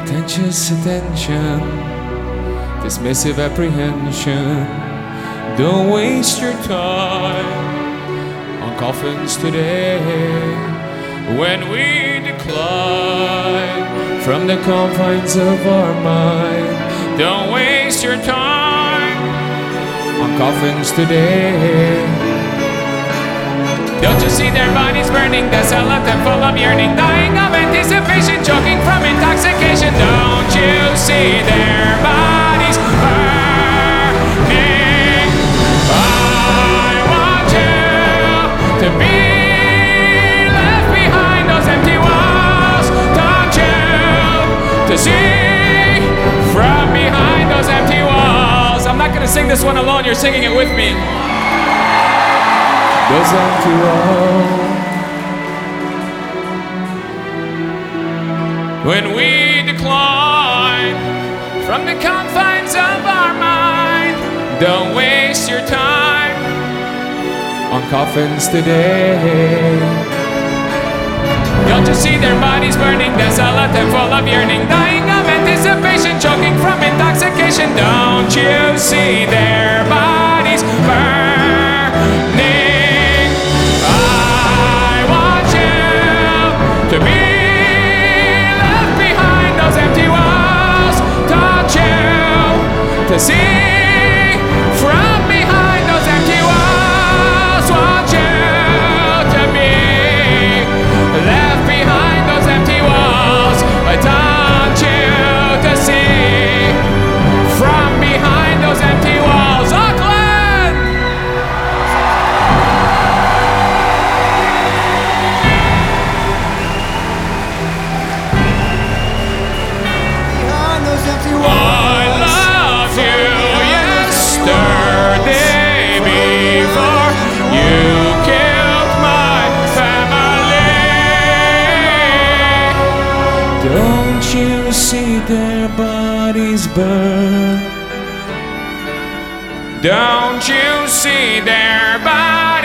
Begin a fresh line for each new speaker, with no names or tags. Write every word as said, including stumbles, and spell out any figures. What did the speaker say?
Contentious attention, dismissive apprehension. Don't waste your time on coffins today. When we decline from the confines of our mind, don't waste your time on coffins today. Don't you see their bodies burning, desolate and full of yearning, dying of anticipation, choking from intoxication? Don't you see their bodies burning? I want you to be left behind those empty walls. Don't you to see from behind those empty walls? I'm not gonna sing this one alone, you're singing it with me. Those empty walls. When we decline from the confines of our mind, don't waste your time on coffins today. Don't you see their bodies burning, desolate and full of yearning, dying of anticipation, choking from intoxication? Don't you see their bodies burning? To be left behind those empty walls. Don't you to see from behind those empty walls? Want you to be left behind those empty walls? Don't you to see from behind those empty walls? Auckland! I loved you yesterday before you killed my family. Don't you see their bodies burn? Don't you see their bodies